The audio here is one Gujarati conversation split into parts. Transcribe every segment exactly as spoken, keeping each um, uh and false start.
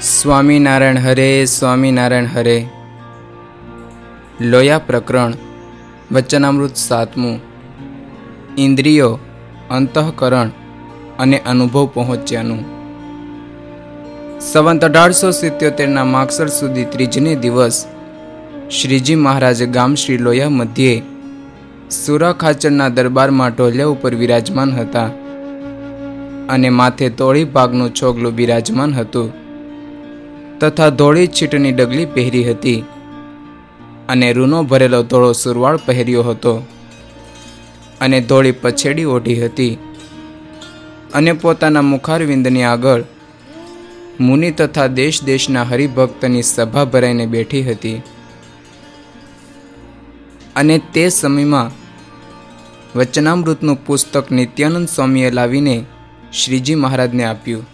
સ્વામિનારાયણ હરે સ્વામિનારાયણ હરે. લોયા પ્રકરણ વચનામૃત સાતમું. ઇન્દ્રિયો, અંતઃકરણ અને અનુભવ પહોંચ્યાનું. સંવંત અઢારસો સિત્યોતેરના માગસર સુધી ત્રીજને દિવસ શ્રીજી મહારાજ ગામ શ્રી લોયા મધ્યે સુરા ખાચરના દરબારમાં ઢોલિયા ઉપર વિરાજમાન હતા અને માથે તોળી ભાગનું છોગલું બિરાજમાન હતું તથા ધોળી છીટની ડગલી પહેરી હતી અને રૂનો ભરેલો ધોળો સુરવાળ પહેર્યો હતો અને ધોળી પછેડી ઓઢી હતી અને પોતાના મુખારવિંદની આગળ મુનિ તથા દેશ દેશના હરિભક્તની સભા ભરાઈને બેઠી હતી. અને તે સમયમાં વચનામૃતનું પુસ્તક નિત્યાનંદ સ્વામીએ લાવીને શ્રીજી મહારાજને આપ્યું.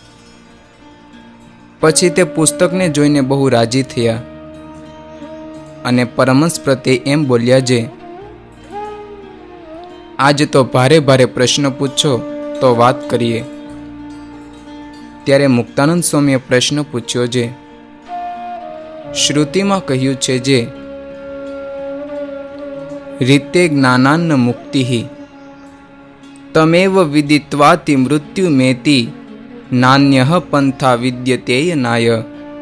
પછી તે પુસ્તકને જોઈને બહુ રાજી થયા અને પરમહંસ પ્રત્યે એમ બોલ્યા જે આજ તો ભારે ભારે પ્રશ્ન પૂછો તો વાત કરીએ. ત્યારે મુક્તાનંદ સ્વામીએ પ્રશ્ન પૂછ્યો જે શ્રુતિમાં કહ્યું છે જે રીતે જ્ઞાનાન્ન મુક્તિ તમેવ વિદિત્વાતિ મૃત્યુ મેતિ નાન્યઃ પંથા વિદ્યતેય નાય.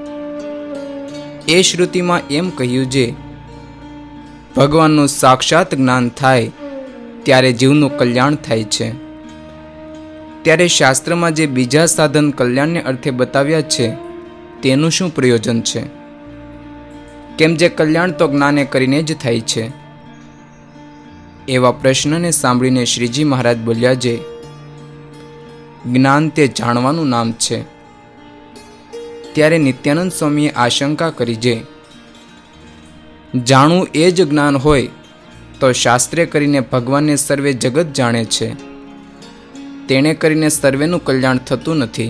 એ શ્રુતિમાં એમ કહ્યું છે ભગવાનનું સાક્ષાત જ્ઞાન થાય ત્યારે જીવનું કલ્યાણ થાય છે. ત્યારે શાસ્ત્રમાં જે બીજા સાધન કલ્યાણને અર્થે બતાવ્યા છે તેનું શું પ્રયોજન છે? કેમ જે કલ્યાણ તો જ્ઞાને કરીને જ થાય છે. એવા પ્રશ્નને સાંભળીને શ્રીજી મહારાજ બોલ્યા છે જ્ઞાન તે જાણવાનું નામ છે. ત્યારે નિત્યાનંદ સ્વામીએ આશંકા કરી છે જાણવું એ જ જ્ઞાન હોય તો શાસ્ત્રે કરીને ભગવાનને સર્વે જગત જાણે છે, તેણે કરીને સર્વેનું કલ્યાણ થતું નથી.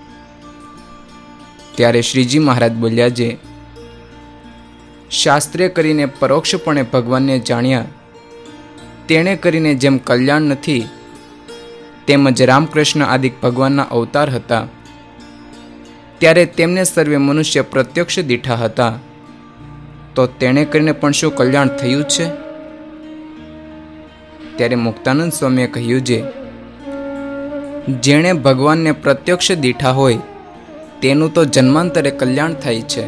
ત્યારે શ્રીજી મહારાજ બોલ્યા છે શાસ્ત્રે કરીને પરોક્ષપણે ભગવાનને જાણ્યા, તેણે કરીને જેમ કલ્યાણ નથી તેમજ રામકૃષ્ણ આદિક ભગવાનના અવતાર હતા ત્યારે તેમને સર્વે મનુષ્ય પ્રત્યક્ષ દીઠા હતા, તો તેણે કરીને પણ શું કલ્યાણ થયું છે? ત્યારે મુક્તાનંદ સ્વામીએ કહ્યું છે જેણે ભગવાનને પ્રત્યક્ષ દીઠા હોય તેનું તો જન્માંતરે કલ્યાણ થાય છે.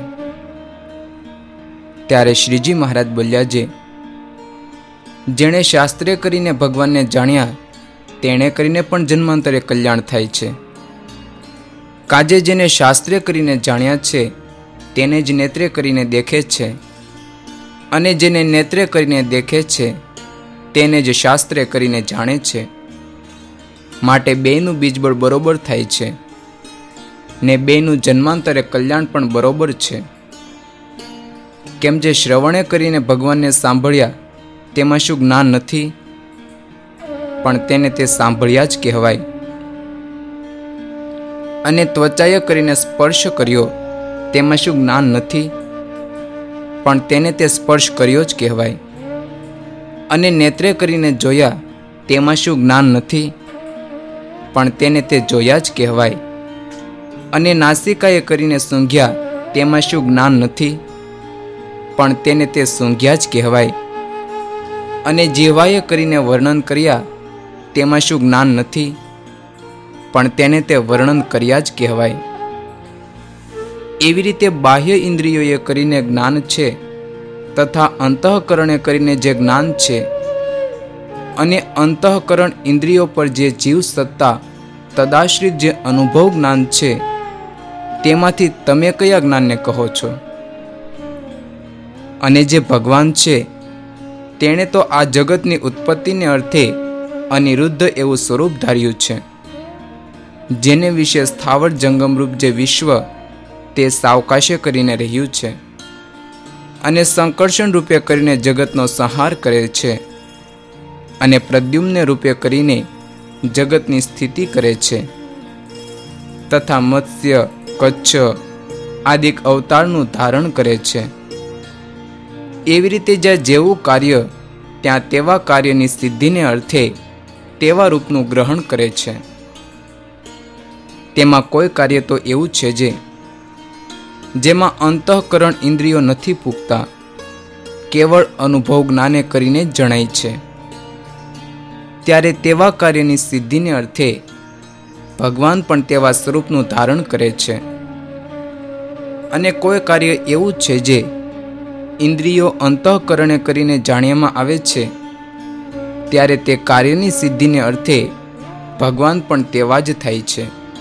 ત્યારે શ્રીજી મહારાજ બોલ્યા છે જેણે શાસ્ત્રે કરીને ભગવાનને જાણ્યા તેણે કરીને પણ જન્માંતરે કલ્યાણ થાય છે. કાજે જેને શાસ્ત્રે કરીને જાણ્યા છે તેને જ નેત્રે કરીને દેખે છે, અને જેને નેત્રે કરીને દેખે છે તેને જ શાસ્ત્રે કરીને જાણે છે. માટે બેયનું બીજબળ બરોબર થાય છે ને બેયનું જન્માંતરે કલ્યાણ પણ બરોબર છે. કેમ જે શ્રવણે કરીને ભગવાનને સાંભળ્યા તેમાં શું જ્ઞાન નથી? પણ તેને તે સાંભળ્યા જ કહેવાય. અને ત્વચાએ કરીને સ્પર્શ કર્યો તેમાં શું જ્ઞાન નથી? પણ તેને તે સ્પર્શ કર્યો જ કહેવાય. અને નેત્રે કરીને જોયા તેમાં શું જ્ઞાન નથી? પણ તેને તે જોયા જ કહેવાય. અને નાસિકાએ કરીને સૂંઘ્યા તેમાં શું જ્ઞાન નથી? પણ તેને તે સૂંઘ્યા જ કહેવાય. અને જીહવાએ કરીને વર્ણન કર્યા તેમાં શું જ્ઞાન નથી? પણ તેને તે વર્ણન કર્યા જ કહેવાય. એવી રીતે બાહ્ય ઇન્દ્રિયોએ કરીને જ્ઞાન છે તથા અંતઃકરણે કરીને જે જ્ઞાન છે, અને અંતઃકરણ ઇન્દ્રિયો પર જે જીવ સત્તા તદાશ્રિત જે અનુભવ જ્ઞાન છે તેમાંથી તમે કયા જ્ઞાનને કહો છો? અને જે ભગવાન છે તેણે તો આ જગતની ઉત્પત્તિને અર્થે અનિરુદ્ધ એવું સ્વરૂપ ધાર્યું છે, જેને વિશે સ્થાવર જંગમરૂપ જે વિશ્વ તે સાવકાશે કરીને રહ્યું છે, અને સંકર્ષણ રૂપે કરીને જગતનો સંહાર કરે છે, અને પ્રદ્યુમ્ન રૂપે કરીને જગતની સ્થિતિ કરે છે, તથા મત્સ્ય કચ્છ આદિક અવતારનું ધારણ કરે છે. એવી રીતે જ્યાં જેવું કાર્ય ત્યાં તેવા કાર્યની સિદ્ધિને અર્થે તેવા રૂપનું ગ્રહણ કરે છે. તેમાં કોઈ કાર્ય તો એવું છે જે જેમાં અંતઃકરણ ઇન્દ્રિયો નથી પૂગતા, કેવળ અનુભવ જ્ઞાને કરીને જ જણાય છે, ત્યારે તેવા કાર્યની સિદ્ધિને અર્થે ભગવાન પણ તેવા સ્વરૂપનું ધારણ કરે છે. અને કોઈ કાર્ય એવું છે જે ઇન્દ્રિયો અંતઃકરણે કરીને જાણ્યામાં આવે છે, ત્યારે તે કાર્યની સિદ્ધિને અર્થે ભગવાન પણ તેવા જ થાય છે.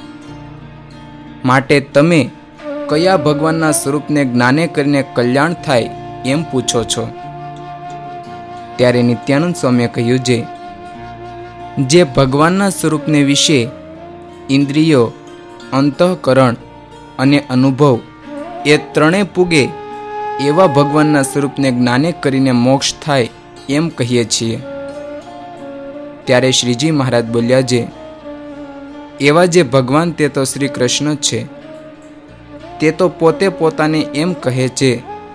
માટે તમે કયા ભગવાનના સ્વરૂપને જ્ઞાને કરીને કલ્યાણ થાય એમ પૂછો છો? ત્યારે નિત્યાનંદ સ્વામીએ કહ્યું, જે જે ભગવાનના સ્વરૂપને વિશે ઇન્દ્રિયો, અંતઃકરણ અને અનુભવ એ ત્રણે પૂગે એવા ભગવાનના સ્વરૂપને જ્ઞાને કરીને મોક્ષ થાય એમ કહીએ છીએ. ત્યારે શ્રીજી મહારાજ બોલ્યા, જે એવા જે ભગવાન તે તો શ્રી કૃષ્ણ છે, તે તો પોતે પોતાને એમ કહે છે,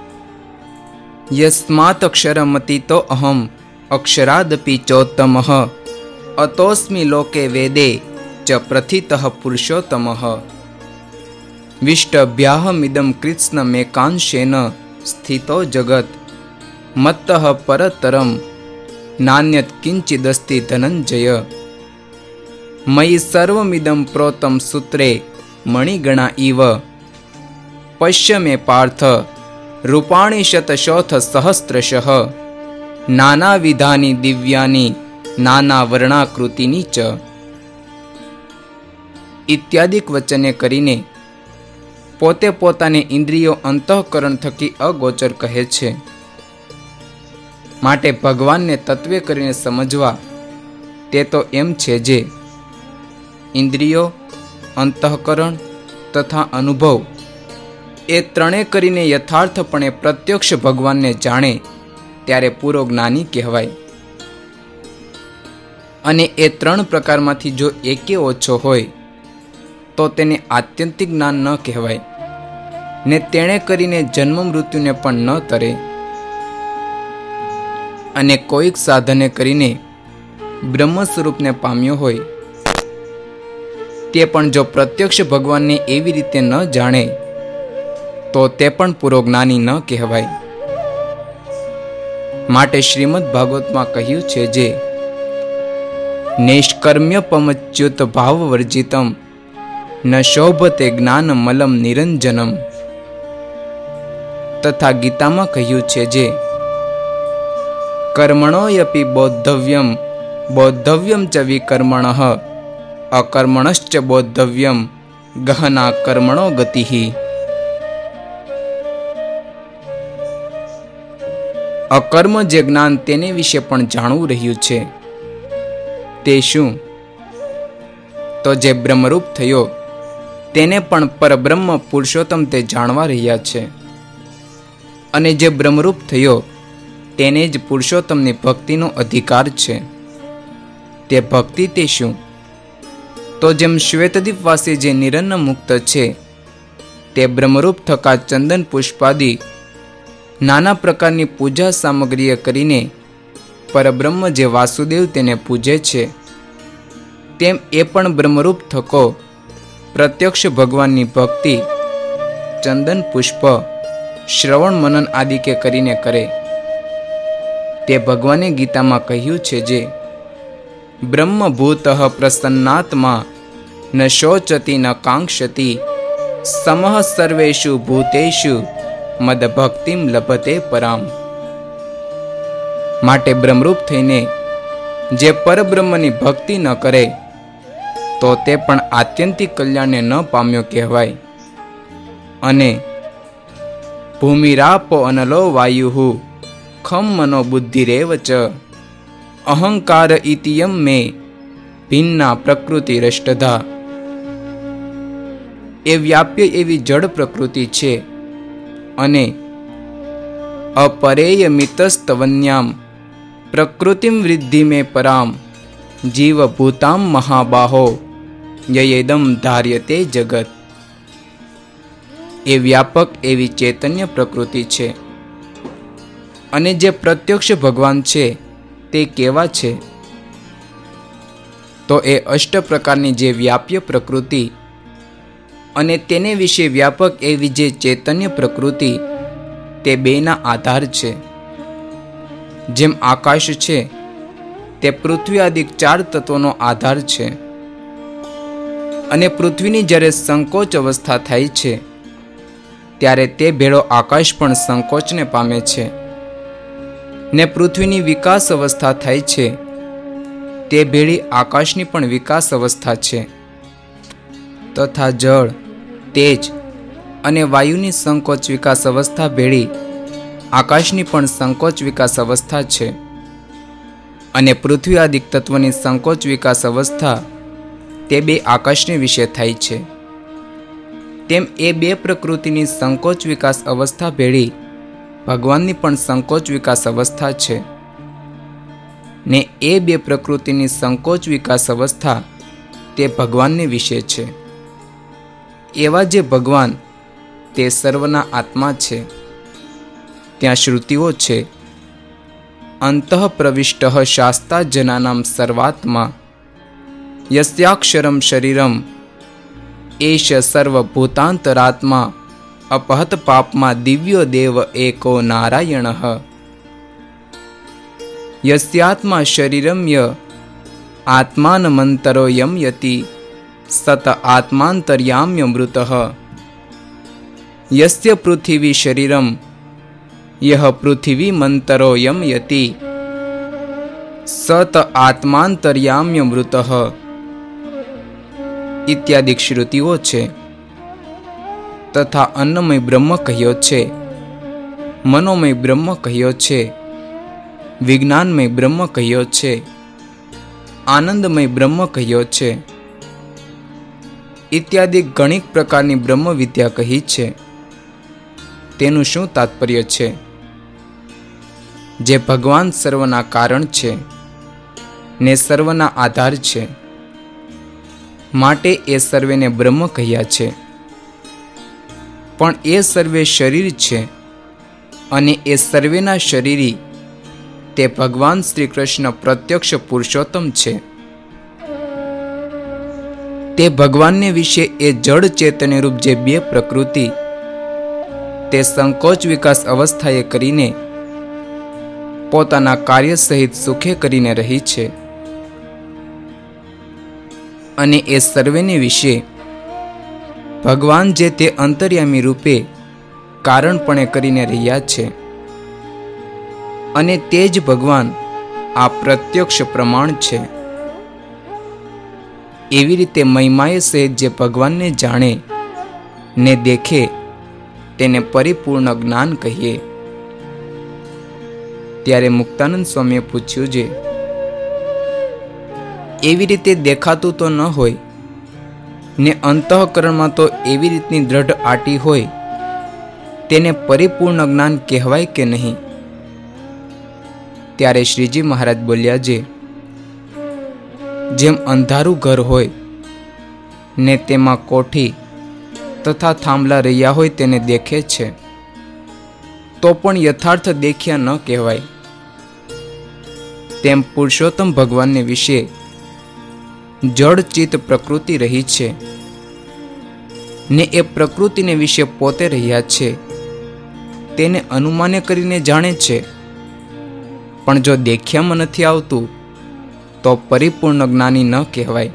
યસ્માત અક્ષરમતીતો અહમ અક્ષરાદપી ચોત્તમઃ અતોસ્મિ લોકે વેદે ચ પ્રથિતઃ પુરુષોત્તમઃ વિષ્ટભ્યાહમિદં કૃત્સ્નમેકાંશેન સ્થિતો જગત મત્તઃ પરતરમ નાન્યત કિંચિદસ્તિ ધનંજય મયિ સર્વમિદં પ્રોતમ સૂત્રે મણિગણા ઇવ પશ્ય મે પાર્થ રૂપાણી શતશોથ સહસ્રશઃ નાનાવિધાની દિવ્યાની નાના વર્ણાકૃતિની ચ ઇત્યાદિક વચને કરીને પોતે પોતાને ઇન્દ્રિયો અંતઃકરણ થકી અગોચર કહે છે. માટે ભગવાનને તત્વે કરીને સમજવા તે તો એમ છે, જે ઇન્દ્રિયો, અંતઃકરણ તથા અનુભવ એ ત્રણે કરીને યથાર્થપણે પ્રત્યક્ષ ભગવાનને જાણે ત્યારે પૂરો જ્ઞાની કહેવાય. અને એ ત્રણ પ્રકારમાંથી જો એકે ઓછો હોય તો તેને આત્યંતિક જ્ઞાન ન કહેવાય, ને તેણે કરીને જન્મ મૃત્યુને પણ ન તરે. અને કોઈક સાધને કરીને બ્રહ્મ સ્વરૂપને પામ્યો હોય તે પણ જો પ્રત્યક્ષ ભગવાનને એવી રીતે ન જાણે તો તે પણ પૂરો જ્ઞાની ન કહેવાય. માટે શ્રીમદ ભાગવતમાં કહ્યું છે, જે નૈષ્કર્મ્યપમચ્યુત ભાવવર્જિતમ ન શોભતે જ્ઞાન મલમ નિરંજનમ. તથા ગીતામાં કહ્યું છે, જે કર્મણોયપી બોદ્ધવ્યમ બોદ્ધવ્યમ ચ વિકર્મણઃ અકર્મણશ્ચ બોદ્ધવ્યમ ગહના કર્મણો ગતિઃ. અકર્મ જે જ્ઞાન તેને વિશે પણ જાણવું રહ્યું છે, તે શું? તો જે બ્રહ્મરૂપ થયો તેને પણ પરબ્રહ્મ પુરુષોત્તમ તે જાણવા રહ્યા છે. અને જે બ્રહ્મરૂપ થયો તેને જ પુરુષોત્તમની ભક્તિનો અધિકાર છે. તે ભક્તિ તે શું? તો જેમ શ્વેતદીપવાસી જે નિરન્ન મુક્ત છે તે બ્રહ્મરૂપ થકા ચંદન પુષ્પાદિ નાના પ્રકારની પૂજા સામગ્રીએ કરીને પરબ્રહ્મ જે વાસુદેવ તેને પૂજે છે, તેમ એ પણ બ્રહ્મરૂપ થકો પ્રત્યક્ષ ભગવાનની ભક્તિ ચંદન પુષ્પ, શ્રવણ મનન આદિ કે કરીને કરે. તે ભગવાને ગીતામાં કહ્યું છે, જે બ્રહ્મભૂત પ્રસન્નાત્મા ન શોચતી ન કાંક્ષતી સમઃ સર્વેષુ ભૂતેષુ મદ ભક્તિમ લભતે પરામ. માટે બ્રહ્મરૂપ થઈને જે પરબ્રહ્મની ભક્તિ ન કરે તો તે પણ આત્યંતિક કલ્યાણને ન પામ્યો કહેવાય. અને ભૂમિરાપો અનલો વાયુ ખમ મનો બુદ્ધિરેવ ચ અહંકાર ઇતિયમ મે ભિન્ના પ્રકૃતિ રષ્ટધા. એ વ્યાપ્ય એવી જડ પ્રકૃતિ છે અને અપરેય મિતસ્તવન્યામ પ્રકૃતિમ વૃદ્ધિ મે પરામ જીવભૂતામ મહાબાહો યયેદમ ધાર્યતે જગત. એ વ્યાપક એવી ચૈતન્ય પ્રકૃતિ છે. અને જે પ્રત્યક્ષ ભગવાન છે તે કેવા છે? તો એ અષ્ટ પ્રકારની જે વ્યાપ્ય પ્રકૃતિ અને તેને વિશે વ્યાપક એવી જે ચૈતન્ય પ્રકૃતિ, તે બેના આધાર છે. જેમ આકાશ છે તે પૃથ્વી આદિ ચાર તત્વોનો આધાર છે, અને પૃથ્વીની જ્યારે સંકોચ અવસ્થા થાય છે ત્યારે તે ભેળો આકાશ પણ સંકોચને પામે છે, ને પૃથ્વીની વિકાસ અવસ્થા થાય છે તે ભેળી આકાશની પણ વિકાસ અવસ્થા છે. તથા જળ, તેજ અને વાયુની સંકોચ વિકાસ અવસ્થા ભેળી આકાશની પણ સંકોચ વિકાસ અવસ્થા છે, અને પૃથ્વી આદિ તત્વની સંકોચ વિકાસ અવસ્થા તે બે આકાશને વિશે થાય છે. તેમ એ બે પ્રકૃતિની સંકોચ વિકાસ અવસ્થા ભેળી ભગવાનની પણ સંકોચ વિકાસ અવસ્થા છે, ને એ બે પ્રકૃતિની સંકોચ વિકાસ અવસ્થા તે ભગવાનને વિશે છે. એવા જે ભગવાન તે સર્વના આત્મા છે. ત્યાં શ્રુતિઓ છે, અંતઃ પ્રવિષ્ટ શાસ્તા જનાનામ સર્વાત્મા યસ્યાક્ષરમ શરીરમ એશ સર્વભૂતાંતરાત્મા અપહત પાપમાં દિવ્યો દેવ એકો નારાયણ યસ્યાત્મા શરીરમ ય આત્માનમંતરો યમ યતિ સત આત્માંતર્યામ્ય મૃત યસ્ય પૃથિવી શરીરમ યહ પૃથિવી મંતરો યમ યતિ સત આત્માંતર્યામ્ય મૃત ઇત્યાદિ શ્રુતિઓ છે. તથા અન્નમય બ્રહ્મ કહ્યો છે, મનોમય બ્રહ્મ કહ્યો છે, વિજ્ઞાનમય બ્રહ્મ કહ્યો છે, આનંદમય બ્રહ્મ કહ્યો છે, ઇત્યાદિ ઘણી પ્રકારની બ્રહ્મ વિદ્યા કહી છે. તેનું શું તાત્પર્ય છે? જે ભગવાન સર્વના કારણ છે ને સર્વના આધાર છે, માટે એ સર્વેને બ્રહ્મ કહ્યા છે. પણ એ સર્વે શરીર છે, અને એ સર્વેના શરીરી તે ભગવાન શ્રી કૃષ્ણ પ્રત્યક્ષ પુરુષોત્તમ છે. તે ભગવાનને વિશે એ જડ ચેતન્ય રૂપ જે બે પ્રકૃતિ તે સંકોચ વિકાસ અવસ્થાએ કરીને પોતાના કાર્ય સહિત સુખે કરીને રહી છે. અને એ સર્વેને વિશે ભગવાન જે તે અંતર્યામી રૂપે કારણપણે કરીને રહ્યા છે, અને તે જ ભગવાન આ પ્રત્યક્ષ પ્રમાણ છે. એવી રીતે મહિમાએ સહિત જે ભગવાનને જાણે ને દેખે તેને પરિપૂર્ણ જ્ઞાન કહીએ. ત્યારે મુક્તાનંદ સ્વામીએ પૂછ્યું, છે એવી રીતે દેખાતું તો ન હોય ને અંતઃકરણમાં તો એવી રીતની દ્રઢ આટી હોય, તેને પરિપૂર્ણ જ્ઞાન કહેવાય કે નહીં? ત્યારે શ્રીજી મહારાજ બોલ્યા, છે જેમ અંધારું ઘર હોય ને તેમાં કોઠી તથા થાંભલા રહ્યા હોય તેને દેખે છે, તો પણ યથાર્થ દેખ્યા ન કહેવાય. તેમ પુરુષોત્તમ ભગવાનને વિશે જડ ચિત્ત પ્રકૃતિ રહી છે, ને એ પ્રકૃતિને વિશે પોતે રહ્યા છે, તેને અનુમાને કરીને જાણે છે. પણ જો દેખ્યામાં નથી આવતું તો પરિપૂર્ણ જ્ઞાની ન કહેવાય.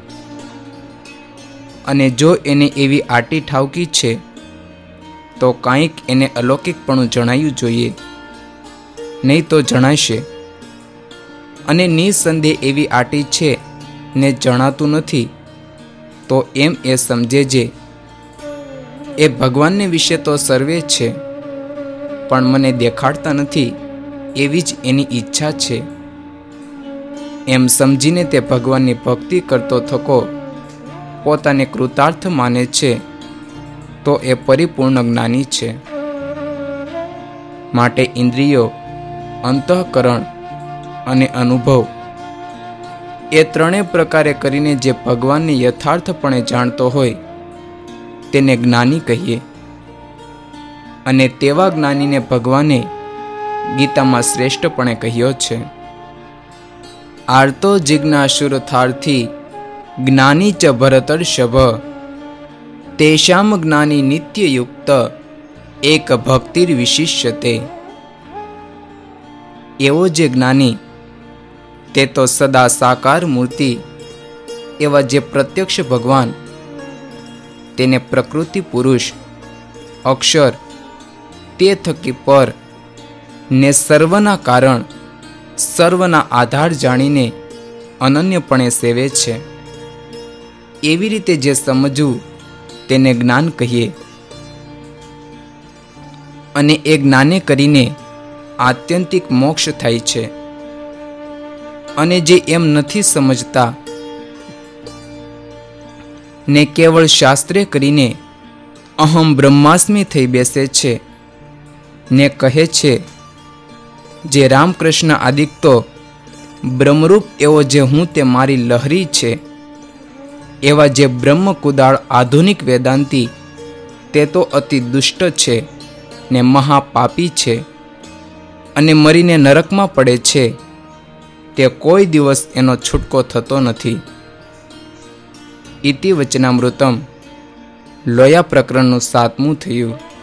અને જો એને એવી આટી ઠાવકી છે તો કાંઈક એને અલૌકિકપણું જણાયું જોઈએ, નહીં તો જણાશે. અને નિસંદેહ એવી આટી છે ને જણાતું નથી, તો એમ એ સમજે છે એ ભગવાનને વિશે તો સર્વે છે, પણ મને દેખાડતા નથી એવી જ એની ઈચ્છા છે. એમ સમજીને તે ભગવાનની ભક્તિ કરતો થકો પોતાને કૃતાર્થ માને છે, તો એ પરિપૂર્ણ જ્ઞાની છે. માટે ઇન્દ્રિયો, અંતઃકરણ અને અનુભવ એ ત્રણેય પ્રકારે કરીને જે ભગવાનને યથાર્થપણે જાણતો હોય તેને જ્ઞાની કહીએ. અને તેવા જ્ઞાનીને ભગવાને ગીતામાં શ્રેષ્ઠપણે કહ્યો છે, આર્તો જિજ્ઞાસુરથાર્થી જ્ઞાની ચ ભરતર્ષભ તેષામ જ્ઞાની નિત્યયુક્ત એક ભક્તિર વિશિષ્યતે. એવો જે જ્ઞાની તે તો સદા સાકાર મૂર્તિ એવા જે પ્રત્યક્ષ ભગવાન, તેને પ્રકૃતિ પુરુષ, અક્ષર, તે થકી પર ને સર્વના કારણ, સર્વના આધાર જાણીને અનન્યપણે સેવે છે. એવી રીતે જે સમજવું તેને જ્ઞાન કહીએ. અને એ જ્ઞાને કરીને આત્યંતિક મોક્ષ થાય છે. અને જે એમ નથી સમજતા ને કેવળ શાસ્ત્રે કરીને અહમ બ્રહ્માસ્મિ થઈ બેસે છે ને કહે છે જે રામકૃષ્ણ આદિક તો બ્રહ્મરૂપ એવો જે હું તે મારી લહરી છે, એવા જે બ્રહ્મ કુદાળ આધુનિક વેદાંતી તે તો અતિ દુષ્ટ છે ને મહાપાપી છે અને મરીને નરકમાં પડે છે, તે કોઈ દિવસ એનો છૂટકો થતો નથી. ઇતિ વચનામૃતમ લોયા પ્રકરણનું સાતમું થયું.